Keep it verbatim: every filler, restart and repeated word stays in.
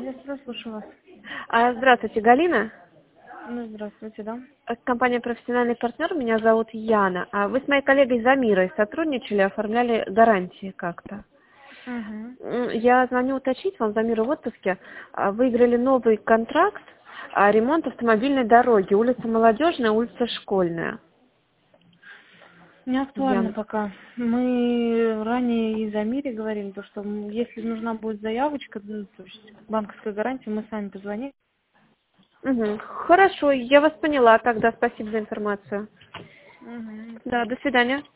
Я всегда слушаю вас. А, Здравствуйте, Галина. Ну, здравствуйте, да. Э, Компания «Профессиональный партнер». Меня зовут Яна. А вы с моей коллегой Замирой сотрудничали, оформляли гарантии как-то. Угу. М, Я звоню уточнить вам, Замира в отпуске. А, Выиграли новый контракт, а, ремонт автомобильной дороги. Улица Молодежная, улица Школьная. Не актуально Ян. пока. Мы ранее и за мире говорили, то, что м, если нужна будет заявочка, ну, то есть банковская гарантия, мы сами позвоним. Мгм. Хорошо, я вас поняла тогда. Спасибо за информацию. Угу. Да, до свидания.